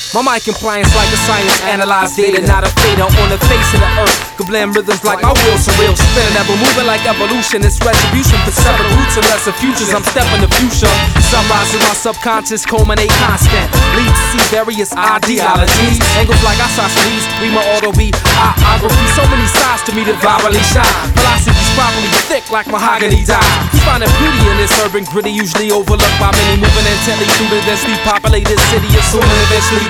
My mic compliance like a science, analyze data, not a fader on the face of the earth. Could blend rhythms like my wheels surreal, spinning, ever moving like evolution. It's retribution for separate roots and lesser futures. I'm stepping the future. Sunrise in my subconscious, culminate constant. Lead to see various ideologies. Angles like isosceles, read my auto be biography. So many sides to me that virally shine. Philosophy's properly thick like mahogany dye. You find a beauty in this urban gritty, usually overlooked by many, moving intently through the densely populated city. Assuming eventually